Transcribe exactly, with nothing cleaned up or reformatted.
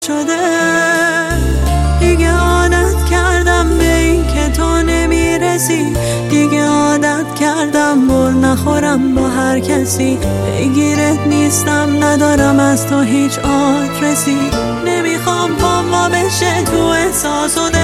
شده دیگه عادت کردم به این که تو نمیرسی، دیگه عادت کردم بر نخورم با هر کسی، پیگیرت نیستم ندارم از تو هیچ آدرسی، نمیخوام پام وا بشه تو احساس و